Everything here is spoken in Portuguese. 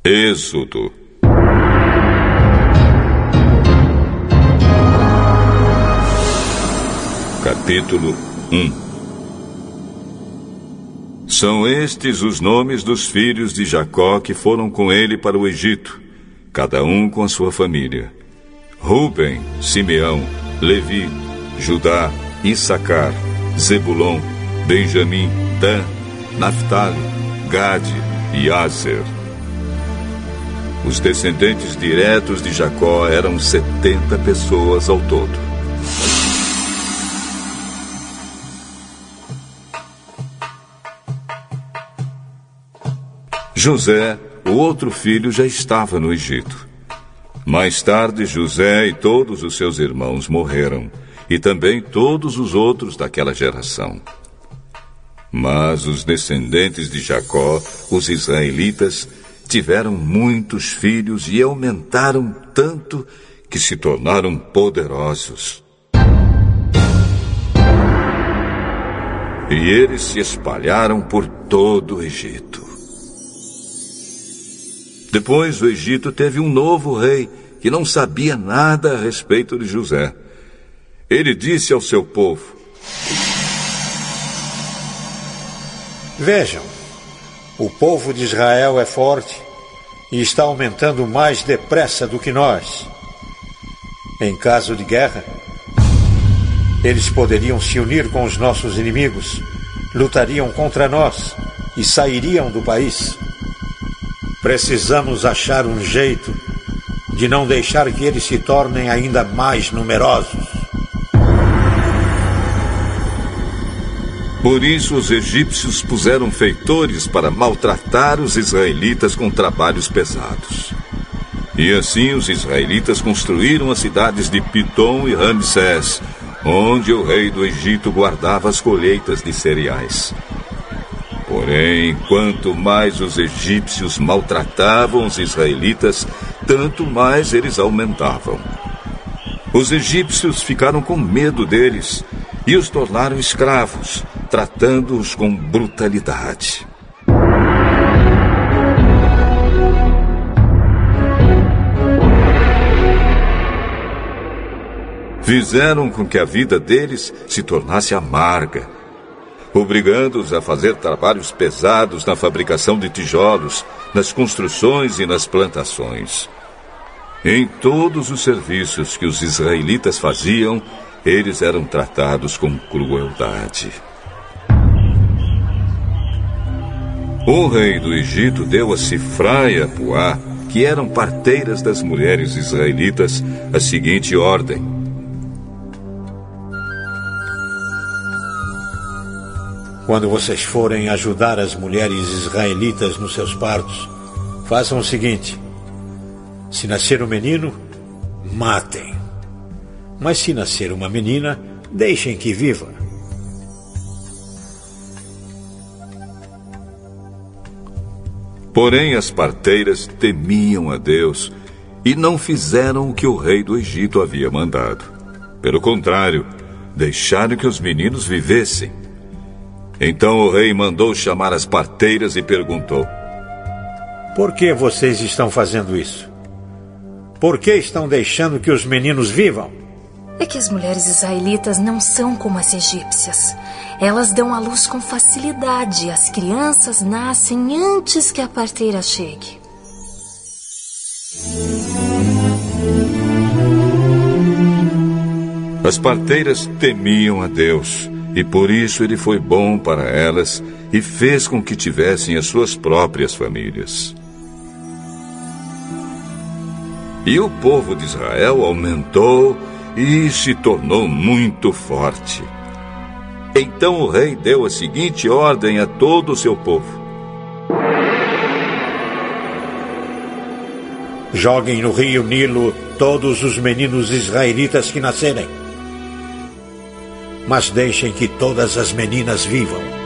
Êxodo. Capítulo 1. São estes os nomes dos filhos de Jacó que foram com ele para o Egito, cada um com a sua família: Rúben, Simeão, Levi, Judá, Issacar, Zebulon, Benjamim, Dan, Naftali, Gade e Aser. Os descendentes diretos de Jacó eram 70 pessoas ao todo. José, o outro filho, já estava no Egito. Mais tarde, José e todos os seus irmãos morreram, e também todos os outros daquela geração. Mas os descendentes de Jacó, os israelitas, tiveram muitos filhos e aumentaram tanto que se tornaram poderosos. E eles se espalharam por todo o Egito. Depois o Egito teve um novo rei que não sabia nada a respeito de José. Ele disse ao seu povo: Vejam, o povo de Israel é forte e está aumentando mais depressa do que nós. Em caso de guerra, eles poderiam se unir com os nossos inimigos, lutariam contra nós e sairiam do país. Precisamos achar um jeito de não deixar que eles se tornem ainda mais numerosos. Por isso, os egípcios puseram feitores para maltratar os israelitas com trabalhos pesados. E assim os israelitas construíram as cidades de Pitom e Ramsés, onde o rei do Egito guardava as colheitas de cereais. Porém, quanto mais os egípcios maltratavam os israelitas, tanto mais eles aumentavam. Os egípcios ficaram com medo deles e os tornaram escravos, tratando-os com brutalidade. Fizeram com que a vida deles se tornasse amarga, obrigando-os a fazer trabalhos pesados na fabricação de tijolos, nas construções e nas plantações. Em todos os serviços que os israelitas faziam, eles eram tratados com crueldade. O rei do Egito deu a Sifrá e a Puá, que eram parteiras das mulheres israelitas, a seguinte ordem: Quando vocês forem ajudar as mulheres israelitas nos seus partos, façam o seguinte: se nascer um menino, matem. Mas se nascer uma menina, deixem que viva. Porém, as parteiras temiam a Deus e não fizeram o que o rei do Egito havia mandado. Pelo contrário, deixaram que os meninos vivessem. Então o rei mandou chamar as parteiras e perguntou: Por que vocês estão fazendo isso? Por que estão deixando que os meninos vivam? É que as mulheres israelitas não são como as egípcias. Elas dão à luz com facilidade. As crianças nascem antes que a parteira chegue. As parteiras temiam a Deus, e por isso ele foi bom para elas e fez com que tivessem as suas próprias famílias. E o povo de Israel aumentou e se tornou muito forte. Então o rei deu a seguinte ordem a todo o seu povo: Joguem no rio Nilo todos os meninos israelitas que nascerem. Mas deixem que todas as meninas vivam.